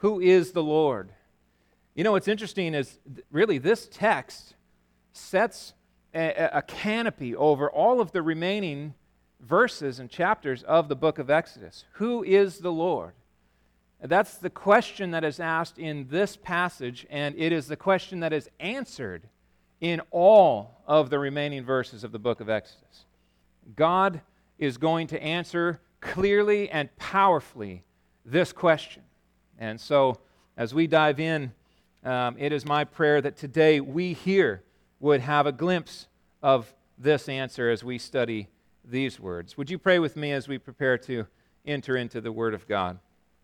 Who is the Lord? You know, what's interesting is really this text sets a canopy over all of the remaining verses and chapters of the book of Exodus. Who is the Lord? That's the question that is asked in this passage, and it is the question that is answered in all of the remaining verses of the book of Exodus. God is going to answer clearly and powerfully this question. And so, as we dive in, it is my prayer that today we here would have a glimpse of this answer as we study these words. Would you pray with me as we prepare to enter into the Word of God?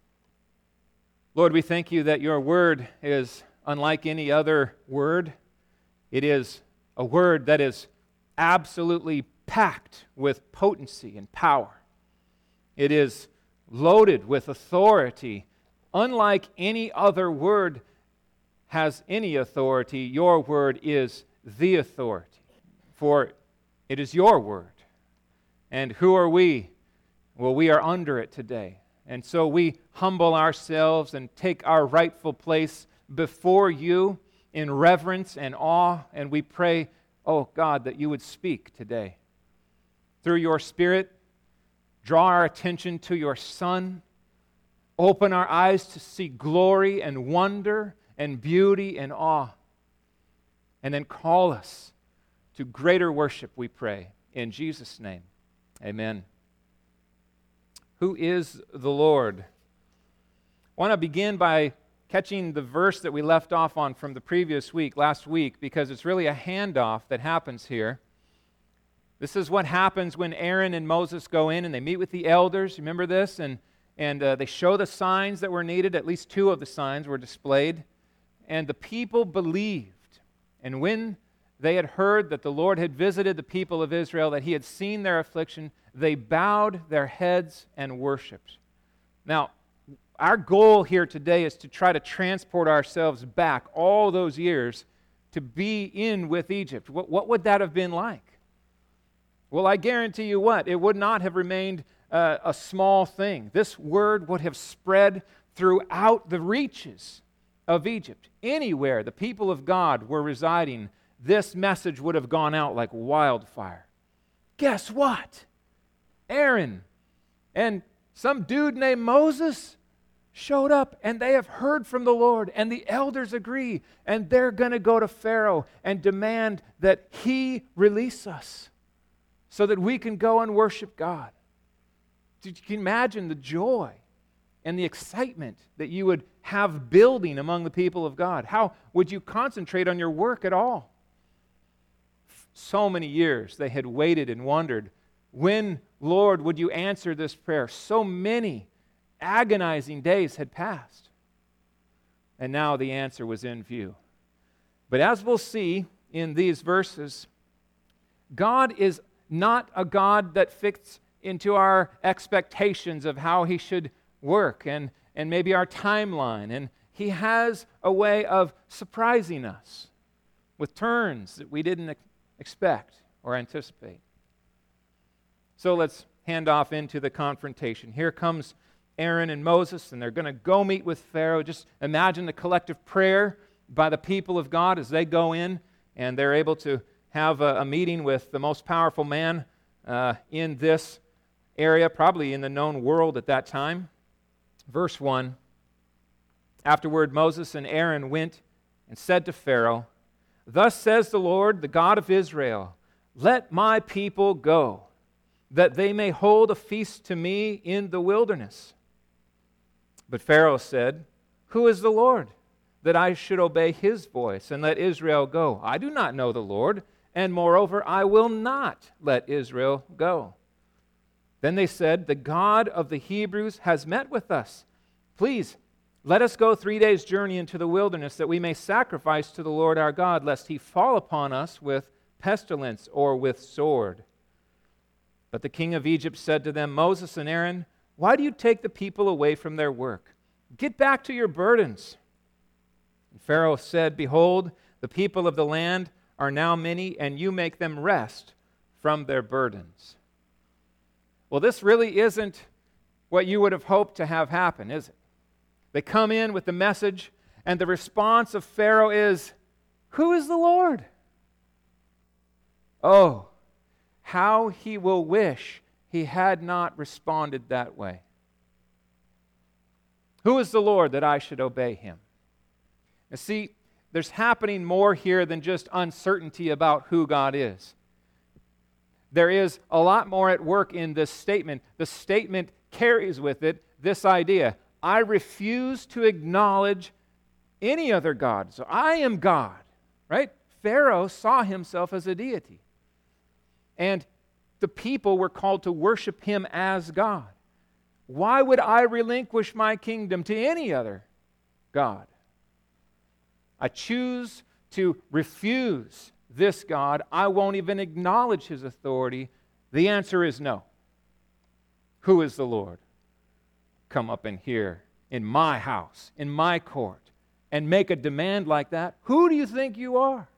Lord, we thank you that your Word is unlike any other word. It is a word that is absolutely packed with potency and power. It is loaded with authority. Unlike any other word has any authority, your word is the authority. For it is your word. And who are we? Well, we are under it today. And so we humble ourselves and take our rightful place before you in reverence and awe. And we pray, oh God, that you would speak today. Through your Spirit, draw our attention to your Son. Open our eyes to see glory and wonder and beauty and awe. And then call us to greater worship, we pray. In Jesus' name, amen. Who is the Lord? I want to begin by catching the verse that we left off on from the previous week, last week, because it's really a handoff that happens here. This is what happens when Aaron and Moses go in and they meet with the elders. Remember this? And they show the signs that were needed. At least 2 of the signs were displayed. And the people believed. And when they had heard that the Lord had visited the people of Israel, that he had seen their affliction, they bowed their heads and worshiped. Now, our goal here today is to try to transport ourselves back all those years to be in with Egypt. What would that have been like? Well, I guarantee you what? It would not have remained a small thing. This word would have spread throughout the reaches of Egypt. Anywhere the people of God were residing, this message would have gone out like wildfire. Guess what? Aaron and some dude named Moses showed up, and they have heard from the Lord, and the elders agree, and they're going to go to Pharaoh and demand that he release us so that we can go and worship God. You can imagine the joy and the excitement that you would have building among the people of God. How would you concentrate on your work at all? So many years they had waited and wondered, when, Lord, would you answer this prayer? So many agonizing days had passed. And now the answer was in view. But as we'll see in these verses, God is not a God that fits into our expectations of how he should work and maybe our timeline. And he has a way of surprising us with turns that we didn't expect or anticipate. So let's hand off into the confrontation. Here comes Aaron and Moses, and they're going to go meet with Pharaoh. Just imagine the collective prayer by the people of God as they go in, and they're able to have a meeting with the most powerful man in this area, probably in the known world at that time. Verse 1, afterward Moses and Aaron went and said to Pharaoh, "Thus says the Lord, the God of Israel, let my people go, that they may hold a feast to me in the wilderness." But Pharaoh said, "Who is the Lord, that I should obey his voice and let Israel go? I do not know the Lord, and moreover, I will not let Israel go." Then they said, "The God of the Hebrews has met with us. Please, let us go 3 days' journey into the wilderness, that we may sacrifice to the Lord our God, lest he fall upon us with pestilence or with sword." But the king of Egypt said to them, "Moses and Aaron, why do you take the people away from their work? Get back to your burdens." And Pharaoh said, "Behold, the people of the land are now many, and you make them rest from their burdens." Well, this really isn't what you would have hoped to have happen, is it? They come in with the message, and the response of Pharaoh is, "Who is the Lord?" Oh, how he will wish he had not responded that way. Who is the Lord that I should obey him? Now see, there's happening more here than just uncertainty about who God is. There is a lot more at work in this statement. The statement carries with it this idea: I refuse to acknowledge any other God. So I am God, right? Pharaoh saw himself as a deity. And the people were called to worship him as God. Why would I relinquish my kingdom to any other God? I choose to refuse this God. I won't even acknowledge his authority. The answer is no. Who is the Lord? Come up in here, in my house, in my court, and make a demand like that? Who do you think you are?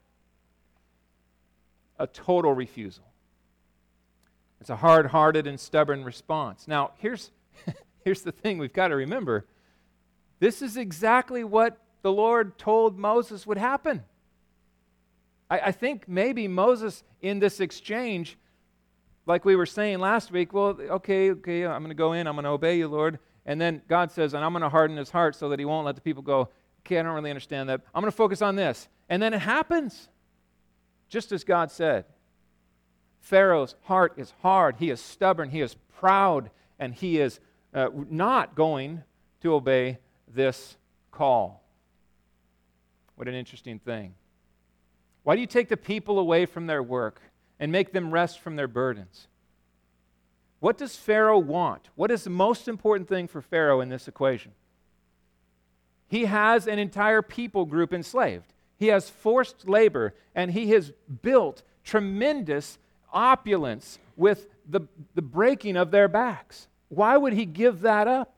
A total refusal. It's a hard-hearted and stubborn response. Now, here's the thing we've got to remember. This is exactly what the Lord told Moses would happen. I think maybe Moses, in this exchange, like we were saying last week, well, okay, I'm going to go in, I'm going to obey you, Lord. And then God says, and I'm going to harden his heart so that he won't let the people go, okay, I don't really understand that. I'm going to focus on this. And then it happens, just as God said. Pharaoh's heart is hard, he is stubborn, he is proud, and he is not going to obey this call. What an interesting thing. Why do you take the people away from their work and make them rest from their burdens? What does Pharaoh want? What is the most important thing for Pharaoh in this equation? He has an entire people group enslaved. He has forced labor, and he has built tremendous opulence with the breaking of their backs. Why would he give that up?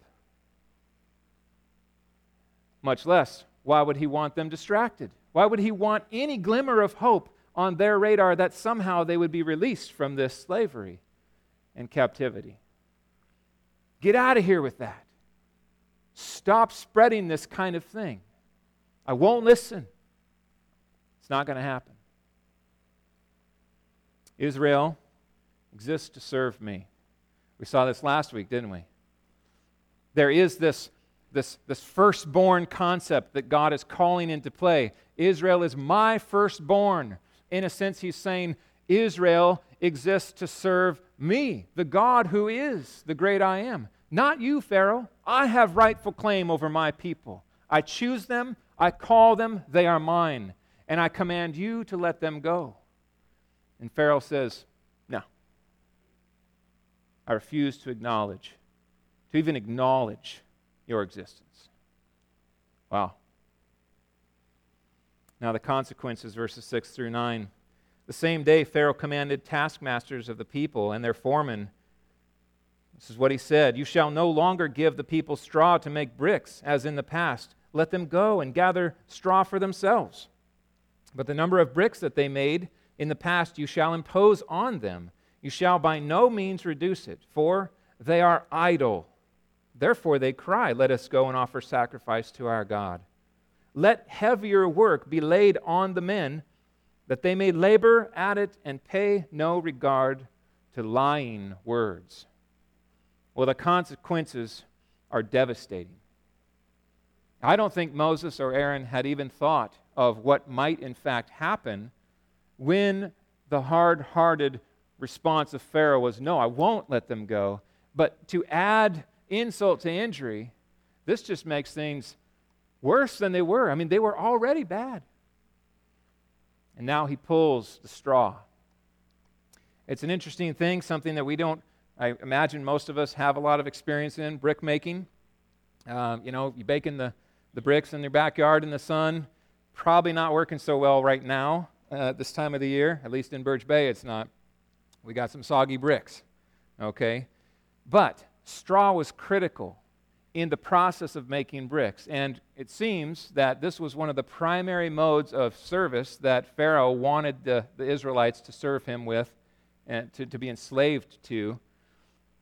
Much less, why would he want them distracted? Why would he want any glimmer of hope on their radar that somehow they would be released from this slavery and captivity? Get out of here with that. Stop spreading this kind of thing. I won't listen. It's not going to happen. Israel exists to serve me. We saw this last week, didn't we? There is this firstborn concept that God is calling into play. Israel is my firstborn. In a sense, he's saying, Israel exists to serve me, the God who is the great I am. Not you, Pharaoh. I have rightful claim over my people. I choose them, I call them, they are mine, and I command you to let them go. And Pharaoh says, no. I refuse to even acknowledge your existence. Wow. Now the consequences, verses 6 through 9. The same day Pharaoh commanded taskmasters of the people and their foremen. This is what he said: you shall no longer give the people straw to make bricks, as in the past. Let them go and gather straw for themselves. But the number of bricks that they made in the past you shall impose on them. You shall by no means reduce it, for they are idle. Therefore they cry, let us go and offer sacrifice to our God. Let heavier work be laid on the men, that they may labor at it and pay no regard to lying words. Well, the consequences are devastating. I don't think Moses or Aaron had even thought of what might in fact happen when the hard-hearted response of Pharaoh was, no, I won't let them go. But to add insult to injury, this just makes things worse than they were. I mean, they were already bad. And now he pulls the straw. It's an interesting thing, something that I imagine most of us have a lot of experience in, brick making. You baking the bricks in your backyard in the sun. Probably not working so well right now, this time of the year. At least in Birch Bay, it's not. We got some soggy bricks, okay? But straw was critical in the process of making bricks. And it seems that this was one of the primary modes of service that Pharaoh wanted the Israelites to serve him with and to be enslaved to.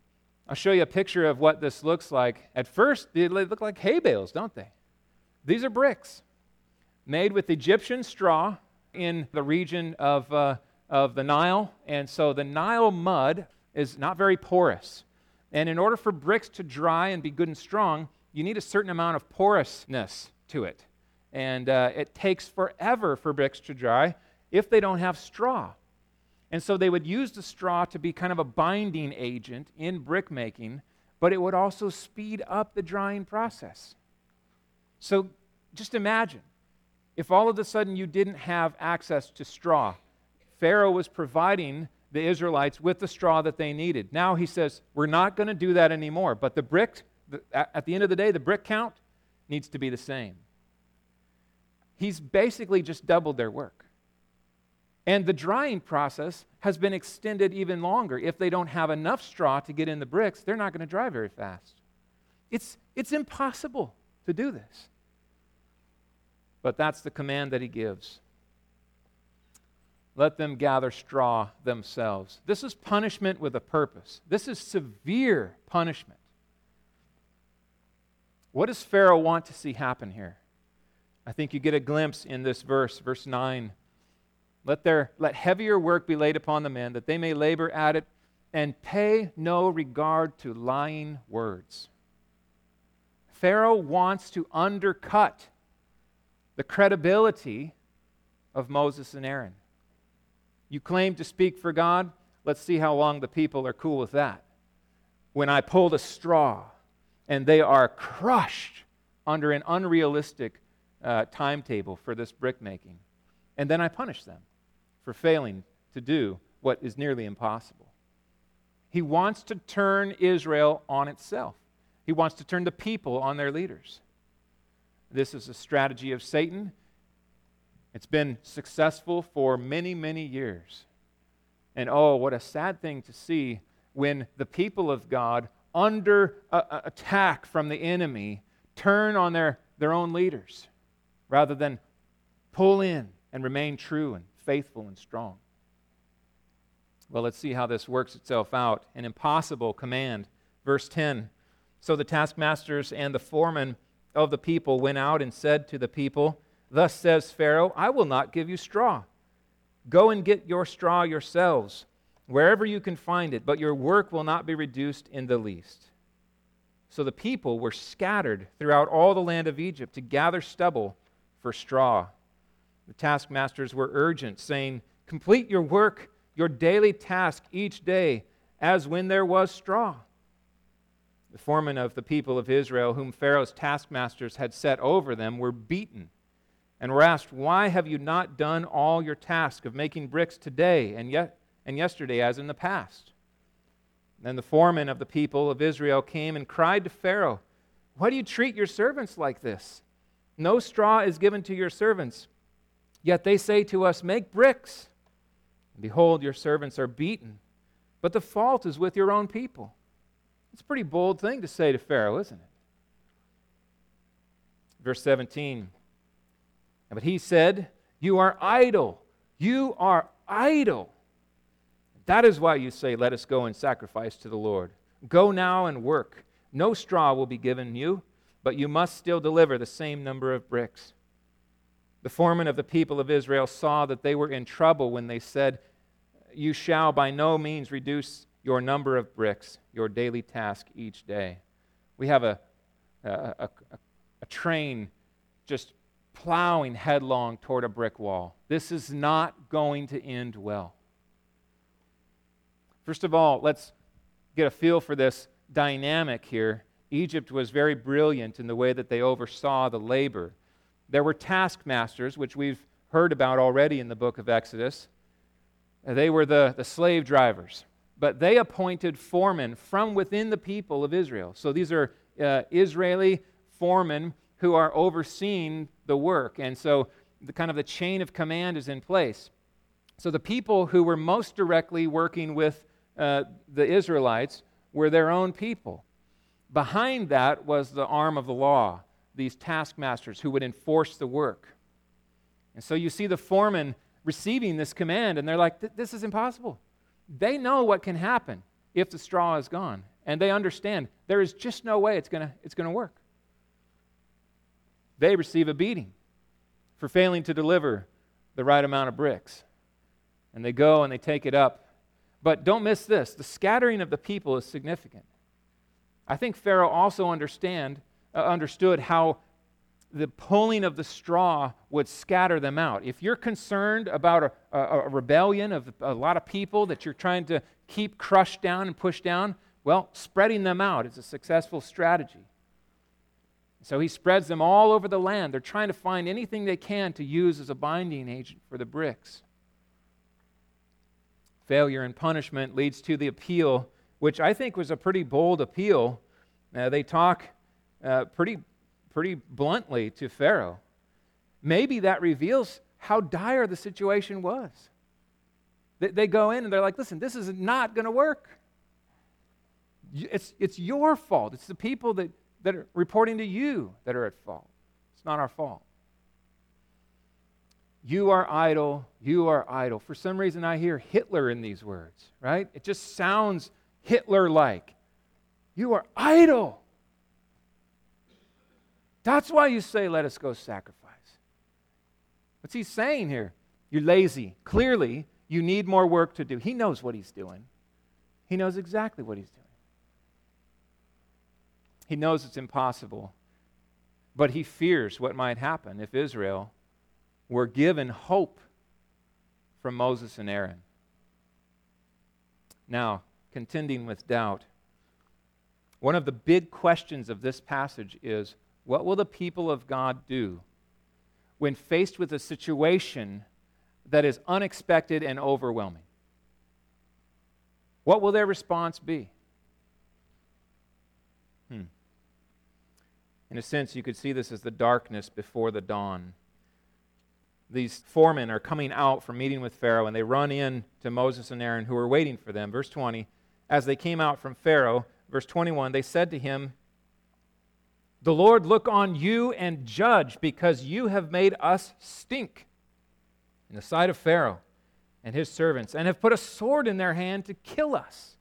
I'll show you a picture of what this looks like. At first, they look like hay bales, don't they? These are bricks made with Egyptian straw in the region of the Nile. And so the Nile mud is not very porous. And in order for bricks to dry and be good and strong, you need a certain amount of porousness to it. And it takes forever for bricks to dry if they don't have straw. And so they would use the straw to be kind of a binding agent in brick making, but it would also speed up the drying process. So just imagine if all of a sudden you didn't have access to straw. Pharaoh was providing the Israelites with the straw that they needed. Now he says, we're not going to do that anymore, but the brick, at the end of the day, the brick count needs to be the same. He's basically just doubled their work. And the drying process has been extended even longer. If they don't have enough straw to get in the bricks, they're not going to dry very fast. It's impossible to do this. But that's the command that he gives. Let them gather straw themselves. This is punishment with a purpose. This is severe punishment. What does Pharaoh want to see happen here? I think you get a glimpse in this verse 9. Let heavier work be laid upon the men, that they may labor at it, and pay no regard to lying words. Pharaoh wants to undercut the credibility of Moses and Aaron. You claim to speak for God? Let's see how long the people are cool with that. When I pull the straw, and they are crushed under an unrealistic timetable for this brick making, and then I punish them for failing to do what is nearly impossible. He wants to turn Israel on itself. He wants to turn the people on their leaders. This is a strategy of Satan. It's been successful for many, many years. And oh, what a sad thing to see when the people of God, under attack from the enemy, turn on their own leaders rather than pull in and remain true and faithful and strong. Well, let's see how this works itself out. An impossible command. Verse 10, so the taskmasters and the foremen of the people went out and said to the people, thus says Pharaoh, I will not give you straw. Go and get your straw yourselves, wherever you can find it, but your work will not be reduced in the least. So the people were scattered throughout all the land of Egypt to gather stubble for straw. The taskmasters were urgent, saying, complete your work, your daily task each day, as when there was straw. The foremen of the people of Israel, whom Pharaoh's taskmasters had set over them, were beaten and were asked, why have you not done all your task of making bricks today and yesterday as in the past? Then the foremen of the people of Israel came and cried to Pharaoh, why do you treat your servants like this? No straw is given to your servants. Yet they say to us, make bricks. And behold, your servants are beaten, but the fault is with your own people. It's a pretty bold thing to say to Pharaoh, isn't it? Verse 17, but he said, you are idle. You are idle. That is why you say, let us go and sacrifice to the Lord. Go now and work. No straw will be given you, but you must still deliver the same number of bricks. The foremen of the people of Israel saw that they were in trouble when they said, you shall by no means reduce your number of bricks, your daily task each day. We have a train just plowing headlong toward a brick wall. This is not going to end well. First of all, let's get a feel for this dynamic here. Egypt was very brilliant in the way that they oversaw the labor. There were taskmasters, which we've heard about already in the book of Exodus. They were the slave drivers. But they appointed foremen from within the people of Israel. So these are Israeli foremen who are overseeing the work. And so the chain of command is in place. So the people who were most directly working with the Israelites were their own people. Behind that was the arm of the law, these taskmasters who would enforce the work. And so you see the foremen receiving this command, and they're like, this is impossible. They know what can happen if the straw is gone. and they understand there is just no way it's going to work. They receive a beating for failing to deliver the right amount of bricks. And they go and they take it up. But don't miss this. The scattering of the people is significant. I think Pharaoh also understood how the pulling of the straw would scatter them out. If you're concerned about a rebellion of a lot of people that you're trying to keep crushed down and pushed down, well, spreading them out is a successful strategy. So he spreads them all over the land. They're trying to find anything they can to use as a binding agent for the bricks. Failure and punishment leads to the appeal, which I think was a pretty bold appeal. They talk pretty bluntly to Pharaoh. Maybe that reveals how dire the situation was. They go in and they're like, listen, this is not going to work. It's your fault. It's the people that are reporting to you that are at fault. It's not our fault. You are idle, you are idle. For some reason I hear Hitler in these words, right? It just sounds Hitler-like. You are idle. That's why you say, let us go sacrifice. What's he saying here? You're lazy. Clearly, you need more work to do. He knows what he's doing. He knows exactly what he's doing. He knows it's impossible, but he fears what might happen if Israel were given hope from Moses and Aaron. Now, contending with doubt. One of the big questions of this passage is, what will the people of God do when faced with a situation that is unexpected and overwhelming? What will their response be? In a sense, you could see this as the darkness before the dawn. These foremen are coming out from meeting with Pharaoh, and they run in to Moses and Aaron, who are waiting for them. Verse 20, as they came out from Pharaoh, verse 21, they said to him, the Lord look on you and judge, because you have made us stink in the sight of Pharaoh and his servants, and have put a sword in their hand to kill us.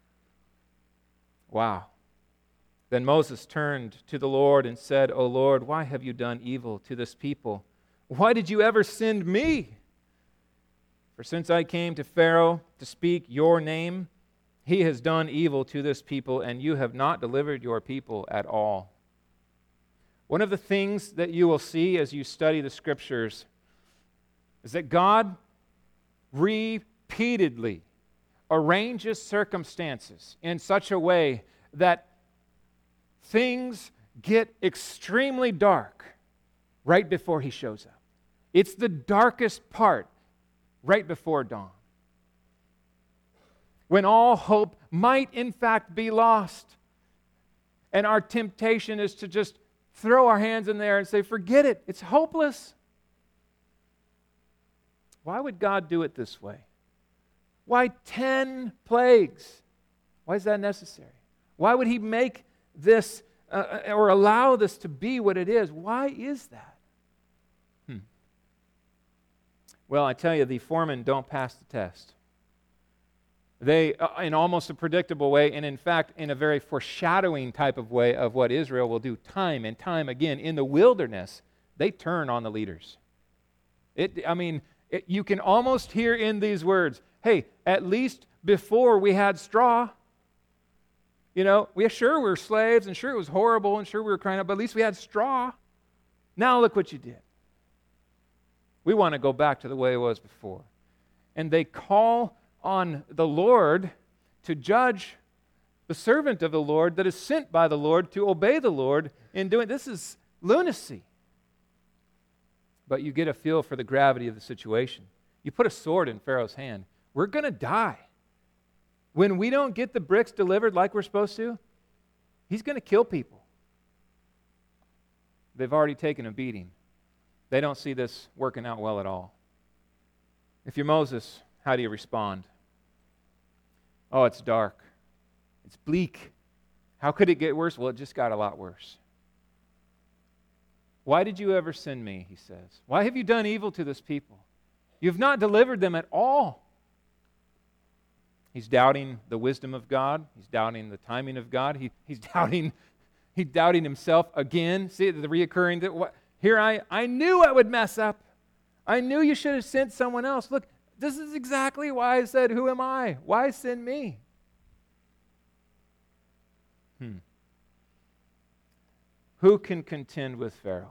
Wow. Then Moses turned to the Lord and said, O Lord, why have you done evil to this people? Why did you ever send me? For since I came to Pharaoh to speak your name, he has done evil to this people, and you have not delivered your people at all. One of the things that you will see as you study the Scriptures is that God repeatedly arranges circumstances in such a way that things get extremely dark right before he shows up. It's the darkest part right before dawn, when all hope might in fact be lost. And our temptation is to just throw our hands in there and say, forget it, it's hopeless. Why would God do it this way? Why 10 plagues? Why is that necessary? Why would he make this or allow this to be what it is? Why is that? Well, I tell you, the foremen don't pass the test. They, in almost a predictable way, and in fact, in a very foreshadowing type of way of what Israel will do time and time again in the wilderness, they turn on the leaders. You can almost hear in these words, hey, at least before we had straw, we were slaves, and sure it was horrible, and sure we were crying out, but at least we had straw. Now look what you did. We want to go back to the way it was before. And they call on the Lord to judge the servant of the Lord that is sent by the Lord to obey the Lord in doing this. Is lunacy. But you get a feel for the gravity of the situation. You put a sword in Pharaoh's hand. We're going to die. When we don't get the bricks delivered like we're supposed to, he's going to kill people. They've already taken a beating. They don't see this working out well at all. If you're Moses, how do you respond? Oh, it's dark. It's bleak. How could it get worse? Well, it just got a lot worse. Why did you ever send me, he says. Why have you done evil to this people? You've not delivered them at all. He's doubting the wisdom of God. He's doubting the timing of God. He's doubting himself again. See the reoccurring that here I knew I would mess up. I knew you should have sent someone else. Look, this is exactly why I said, who am I? Why send me? Who can contend with Pharaoh?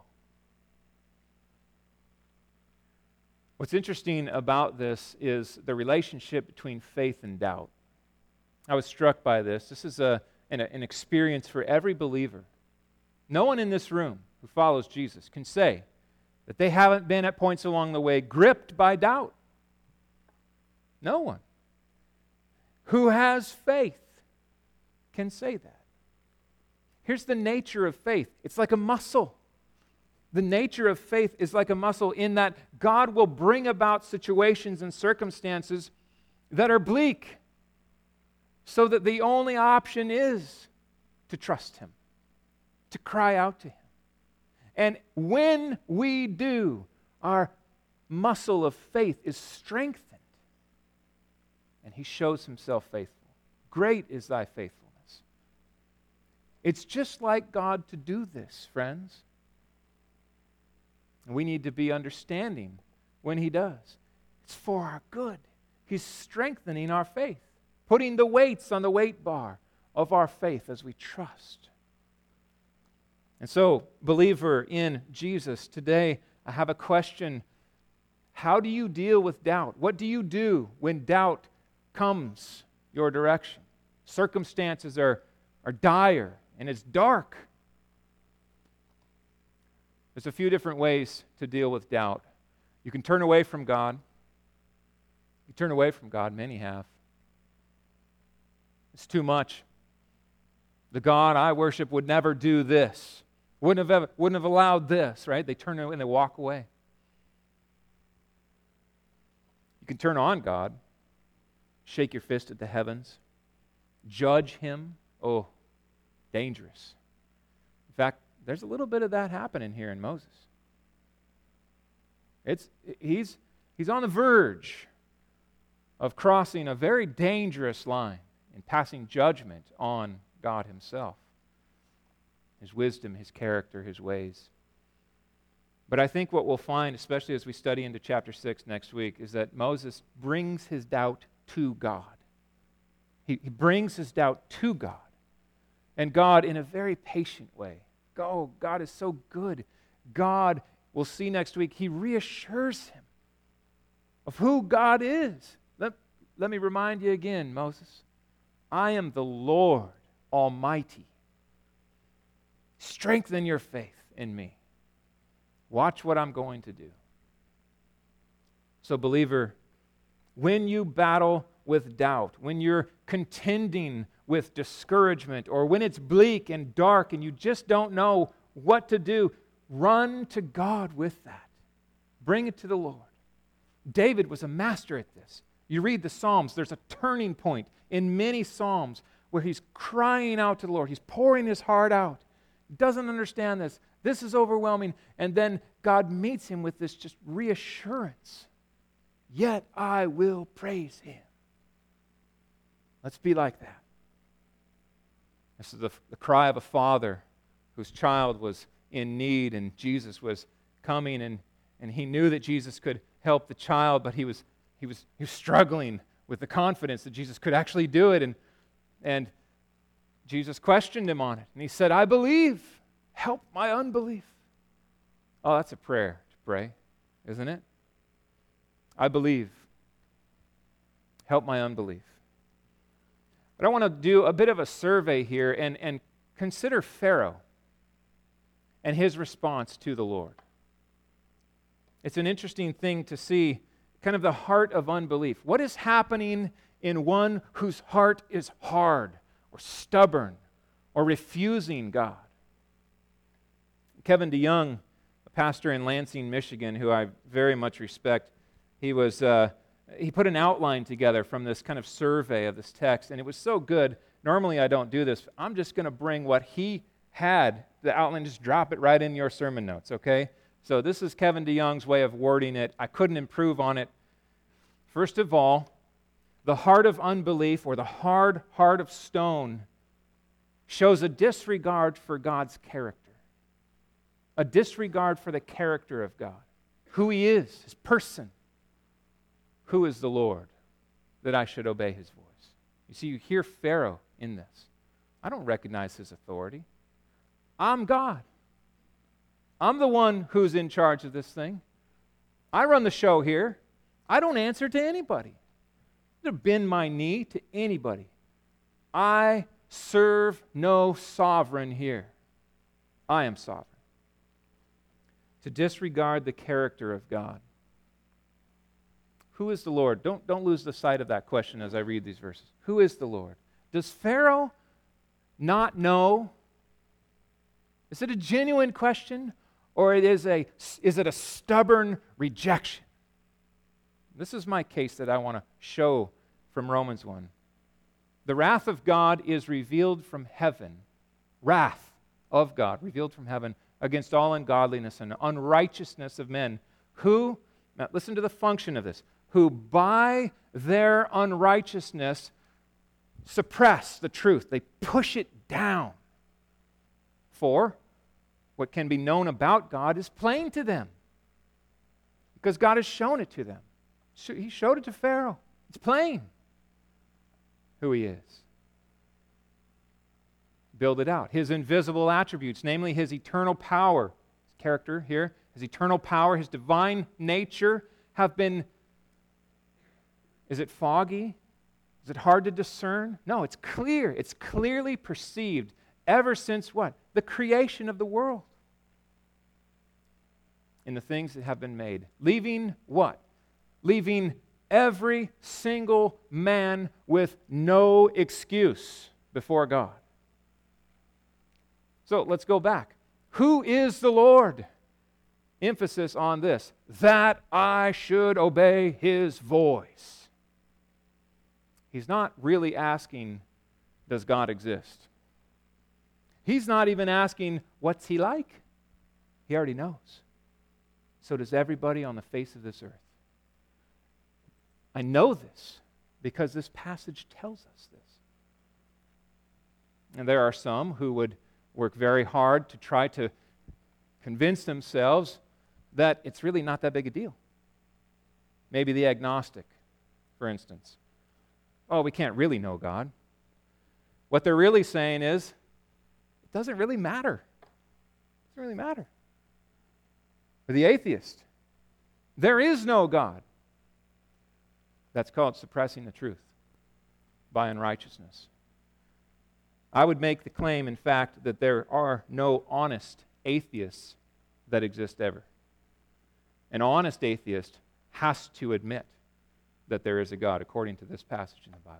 What's interesting about this is the relationship between faith and doubt. I was struck by this. This is an experience for every believer. No one in this room who follows Jesus can say that they haven't been at points along the way gripped by doubt. No one who has faith can say that. Here's the nature of faith. It's like a muscle. The nature of faith is like a muscle in that God will bring about situations and circumstances that are bleak so that the only option is to trust Him, to cry out to Him. And when we do, our muscle of faith is strengthened and He shows Himself faithful. Great is thy faithfulness. It's just like God to do this, friends. And we need to be understanding when He does. It's for our good. He's strengthening our faith, putting the weights on the weight bar of our faith as we trust. And so, believer in Jesus, today I have a question. How do you deal with doubt? What do you do when doubt comes your direction? Circumstances are dire and it's dark. There's a few different ways to deal with doubt. You can turn away from God. You turn away from God, many have. It's too much. The God I worship would never do this. Wouldn't have allowed this, right? They turn away and they walk away. You can turn on God, shake your fist at the heavens, judge Him. Oh, dangerous. In fact, there's a little bit of that happening here in Moses. He's on the verge of crossing a very dangerous line and passing judgment on God Himself. His wisdom, His character, His ways. But I think what we'll find, especially as we study into chapter 6 next week, is that Moses brings his doubt to God. He brings his doubt to God. And God, in a very patient way, God is so good. God, we'll see next week, He reassures him of who God is. Let me remind you again, Moses. I am the Lord Almighty. Strengthen your faith in me. Watch what I'm going to do. So, believer, when you battle with doubt, when you're contending with discouragement, or when it's bleak and dark and you just don't know what to do, run to God with that. Bring it to the Lord. David was a master at this. You read the Psalms, there's a turning point in many Psalms where he's crying out to the Lord. He's pouring his heart out. He doesn't understand this. This is overwhelming. And then God meets him with this just reassurance. Yet I will praise Him. Let's be like that. This is the cry of a father whose child was in need, and Jesus was coming, and he knew that Jesus could help the child, but he was struggling with the confidence that Jesus could actually do it, and Jesus questioned him on it, and he said, I believe, help my unbelief. Oh, that's a prayer to pray, isn't it? I believe, help my unbelief. But I want to do a bit of a survey here and consider Pharaoh and his response to the Lord. It's an interesting thing to see kind of the heart of unbelief. What is happening in one whose heart is hard or stubborn or refusing God? Kevin DeYoung, a pastor in Lansing, Michigan, who I very much respect, he put an outline together from this kind of survey of this text, and it was so good. Normally I don't do this. I'm just going to bring what he had, the outline, just drop it right in your sermon notes, okay? So this is Kevin DeYoung's way of wording it. I couldn't improve on it. First of all, the heart of unbelief, or the hard heart of stone, shows a disregard for God's character, a disregard for the character of God, who He is, His person. Who is the Lord that I should obey His voice? You see, you hear Pharaoh in this. I don't recognize his authority. I'm God. I'm the one who's in charge of this thing. I run the show here. I don't answer to anybody. I don't bend my knee to anybody. I serve no sovereign here. I am sovereign. To disregard the character of God. Who is the Lord? Don't lose the sight of that question as I read these verses. Who is the Lord? Does Pharaoh not know? Is it a genuine question, or is it a stubborn rejection? This is my case that I want to show from Romans 1. The wrath of God is revealed from heaven. Wrath of God revealed from heaven against all ungodliness and unrighteousness of men who, now listen to the function of this, who by their unrighteousness suppress the truth. They push it down. For what can be known about God is plain to them, because God has shown it to them. He showed it to Pharaoh. It's plain who He is. Build it out. His invisible attributes, namely His eternal power, His character here, His eternal power, His divine nature have been, is it foggy? Is it hard to discern? No, it's clear. It's clearly perceived ever since what? The creation of the world. In the things that have been made. Leaving what? Leaving every single man with no excuse before God. So let's go back. Who is the Lord? Emphasis on this. That I should obey His voice. He's not really asking, does God exist? He's not even asking, what's He like? He already knows. So does everybody on the face of this earth. I know this because this passage tells us this. And there are some who would work very hard to try to convince themselves that it's really not that big a deal. Maybe the agnostic, for instance. Oh, we can't really know God. What they're really saying is, it doesn't really matter. It doesn't really matter. For the atheist, there is no God. That's called suppressing the truth by unrighteousness. I would make the claim, in fact, that there are no honest atheists that exist ever. An honest atheist has to admit that there is a God, according to this passage in the Bible.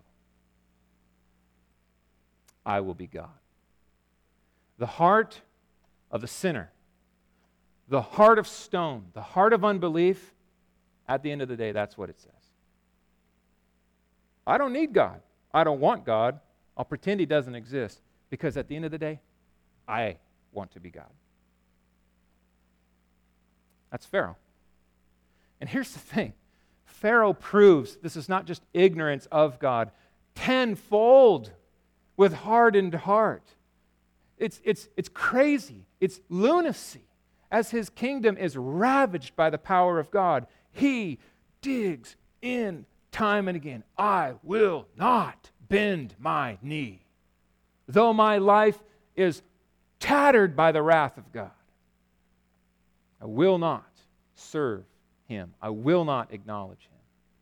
I will be God. The heart of the sinner, the heart of stone, the heart of unbelief, at the end of the day, that's what it says. I don't need God. I don't want God. I'll pretend He doesn't exist, because at the end of the day, I want to be God. That's Pharaoh. And here's the thing. Pharaoh proves this is not just ignorance of God, tenfold with hardened heart. It's crazy. It's lunacy. As his kingdom is ravaged by the power of God, he digs in time and again. I will not bend my knee, though my life is tattered by the wrath of God. I will not serve Him. I will not acknowledge Him.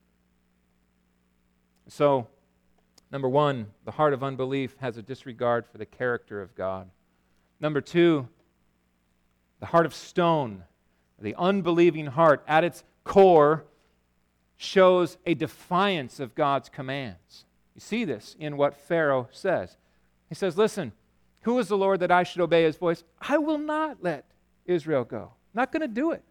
So, number one, the heart of unbelief has a disregard for the character of God. Number two, the heart of stone, the unbelieving heart, at its core, shows a defiance of God's commands. You see this in what Pharaoh says. He says, listen, who is the Lord that I should obey His voice? I will not let Israel go. Not going to do it.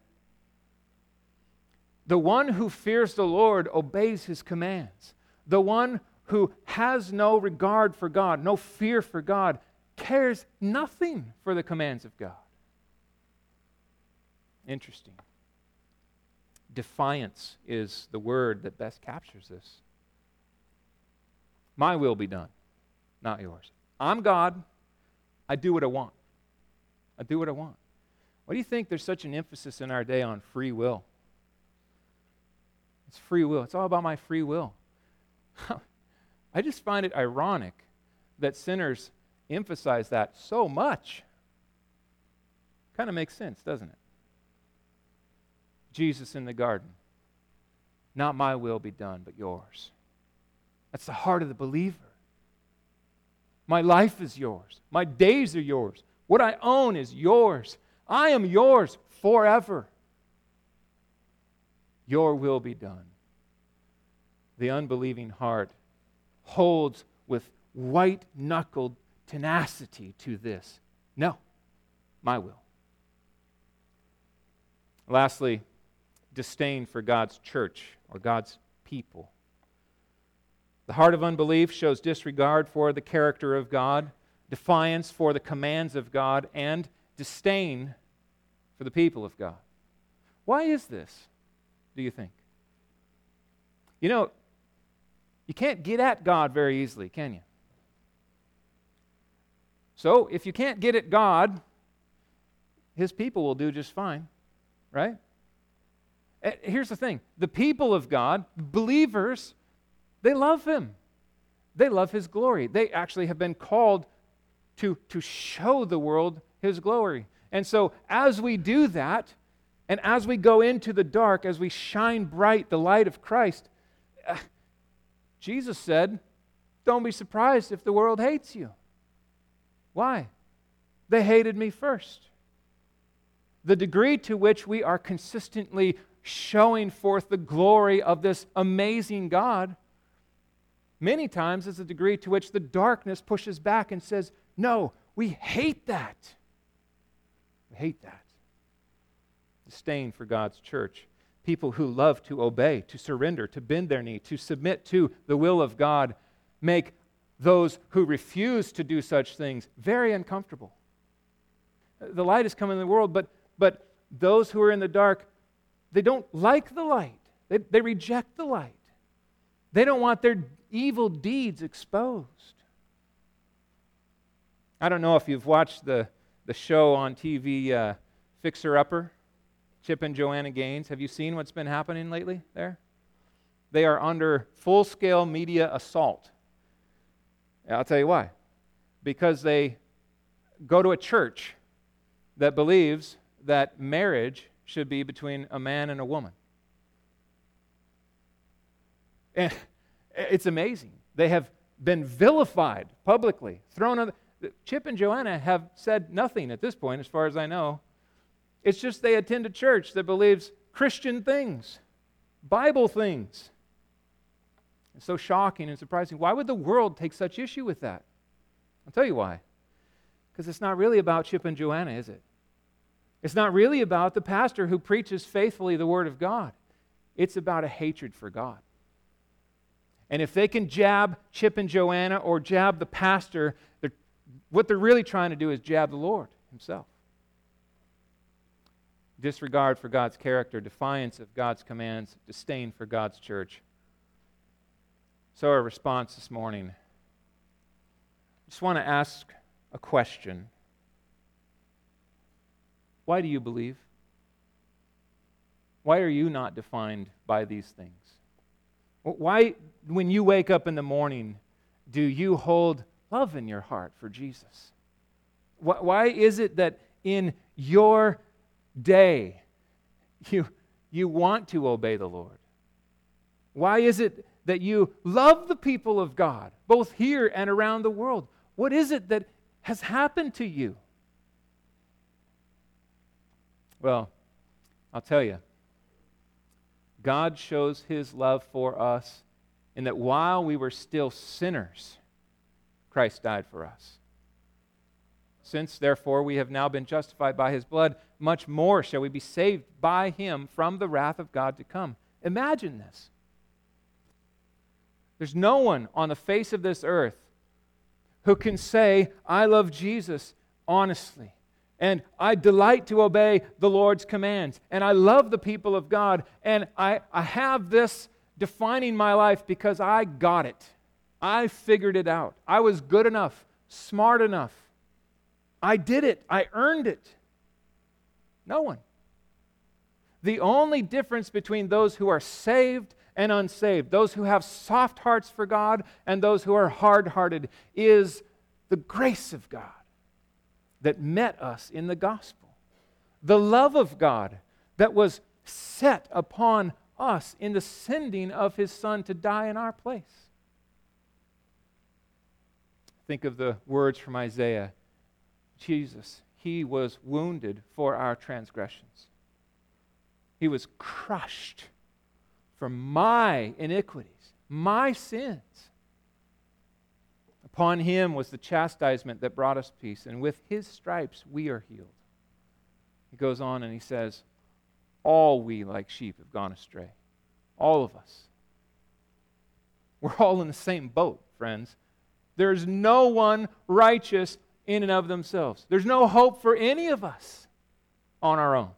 The one who fears the Lord obeys His commands. The one who has no regard for God, no fear for God, cares nothing for the commands of God. Interesting. Defiance is the word that best captures this. My will be done, not yours. I'm God. I do what I want. I do what I want. Why do you think there's such an emphasis in our day on free will? It's free will. It's all about my free will. I just find it ironic that sinners emphasize that so much. Kind of makes sense, doesn't it? Jesus in the garden. Not my will be done, but yours. That's the heart of the believer. My life is yours. My days are yours. What I own is yours. I am yours forever. Your will be done. The unbelieving heart holds with white-knuckled tenacity to this. No, my will. Lastly, disdain for God's church or God's people. The heart of unbelief shows disregard for the character of God, defiance for the commands of God, and disdain for the people of God. Why is this, do you think? You know, you can't get at God very easily, can you? So, if you can't get at God, His people will do just fine, right? Here's the thing. The people of God, believers, they love Him. They love His glory. They actually have been called to show the world His glory. And so as we do that, and as we go into the dark, as we shine bright the light of Christ, Jesus said, don't be surprised if the world hates you. Why? They hated me first. The degree to which we are consistently showing forth the glory of this amazing God, many times is the degree to which the darkness pushes back and says, no, we hate that. We hate that. Disdain for God's church. People who love to obey, to surrender, to bend their knee, to submit to the will of God, make those who refuse to do such things very uncomfortable. The light has come in the world, but those who are in the dark, they don't like the light. They reject the light. They don't want their evil deeds exposed. I don't know if you've watched the show on TV, Fixer Upper, Chip and Joanna Gaines. Have you seen what's been happening lately there? They are under full-scale media assault. I'll tell you why. Because they go to a church that believes that marriage should be between a man and a woman. And it's amazing. They have been vilified publicly, thrown on. Chip and Joanna have said nothing at this point, as far as I know. It's just they attend a church that believes Christian things, Bible things. It's so shocking and surprising. Why would the world take such issue with that? I'll tell you why. Because it's not really about Chip and Joanna, is it? It's not really about the pastor who preaches faithfully the Word of God. It's about a hatred for God. And if they can jab Chip and Joanna or jab the pastor, what they're really trying to do is jab the Lord Himself. Disregard for God's character, defiance of God's commands, disdain for God's church. So our response this morning, I just want to ask a question. Why do you believe? Why are you not defined by these things? Why, when you wake up in the morning, do you hold love in your heart for Jesus? Why is it that in your day you want to obey the Lord? Why is it that you love the people of God, both here and around the world? What is it that has happened to you? Well, I'll tell you. God shows His love for us in that while we were still sinners, Christ died for us. Since, therefore, we have now been justified by His blood, much more shall we be saved by Him from the wrath of God to come. Imagine this. There's no one on the face of this earth who can say, I love Jesus honestly, and I delight to obey the Lord's commands, and I love the people of God, and I have this defining my life because I got it. I figured it out. I was good enough, smart enough. I did it. I earned it. No one. The only difference between those who are saved and unsaved, those who have soft hearts for God and those who are hard-hearted, is the grace of God that met us in the gospel. The love of God that was set upon us in the sending of His Son to die in our place. Think of the words from Isaiah. Jesus, He was wounded for our transgressions. He was crushed for my iniquities, my sins. Upon Him was the chastisement that brought us peace, and with His stripes we are healed. He goes on and he says, all we like sheep have gone astray. All of us. We're all in the same boat, friends. There's no one righteous in and of themselves. There's no hope for any of us on our own.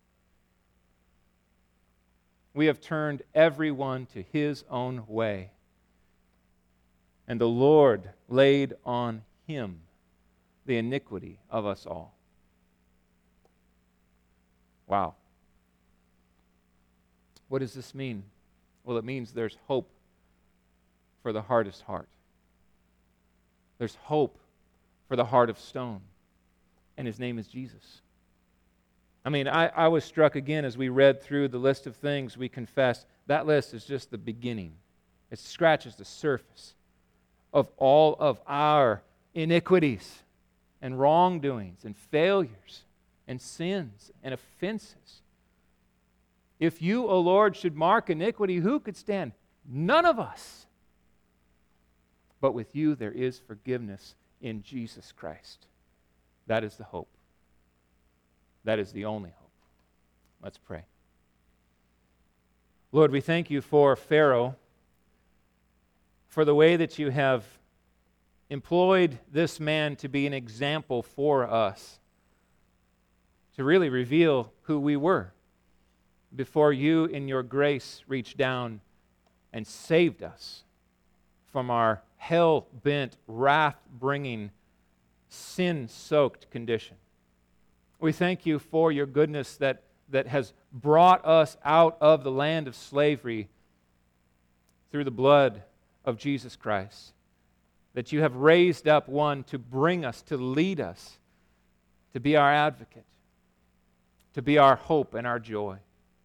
We have turned everyone to his own way. And the Lord laid on Him the iniquity of us all. Wow. What does this mean? Well, it means there's hope for the hardest heart. There's hope for the heart of stone. And His name is Jesus. I mean, I was struck again as we read through the list of things we confess. That list is just the beginning. It scratches the surface of all of our iniquities and wrongdoings and failures and sins and offenses. If you, O Lord, should mark iniquity, who could stand? None of us. But with you there is forgiveness in Jesus Christ. That is the hope. That is the only hope. Let's pray. Lord, we thank you for Pharaoh, for the way that you have employed this man to be an example for us, to really reveal who we were before you in your grace reached down and saved us from our hell-bent, wrath-bringing, sin-soaked condition. We thank you for your goodness that has brought us out of the land of slavery through the blood of Jesus Christ. That you have raised up one to bring us, to lead us, to be our advocate, to be our hope and our joy.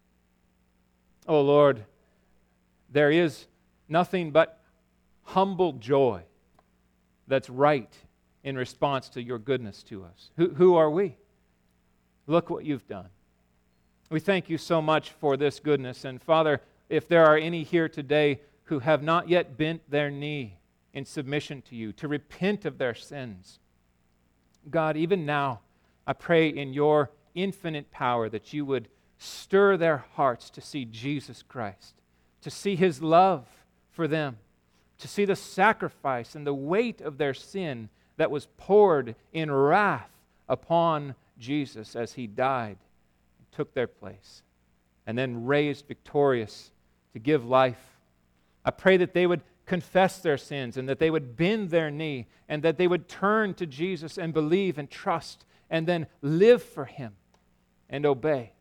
Oh Lord, there is nothing but humble joy that's right in response to your goodness to us. Who are we? Look what you've done. We thank you so much for this goodness. And Father, if there are any here today who have not yet bent their knee in submission to you, to repent of their sins, God, even now, I pray in your infinite power that you would stir their hearts to see Jesus Christ, to see His love for them, to see the sacrifice and the weight of their sin that was poured in wrath upon Jesus as He died and took their place, and then raised victorious to give life. I pray that they would confess their sins and that they would bend their knee and that they would turn to Jesus and believe and trust and then live for Him and obey.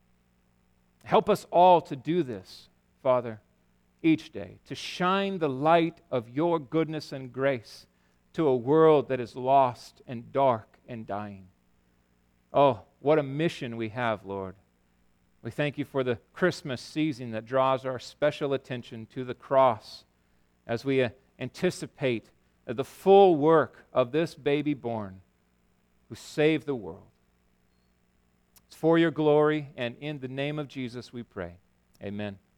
Help us all to do this, Father, each day, to shine the light of your goodness and grace to a world that is lost and dark and dying. Oh, what a mission we have, Lord. We thank you for the Christmas season that draws our special attention to the cross as we anticipate the full work of this baby born who saved the world. It's for your glory, and in the name of Jesus we pray. Amen.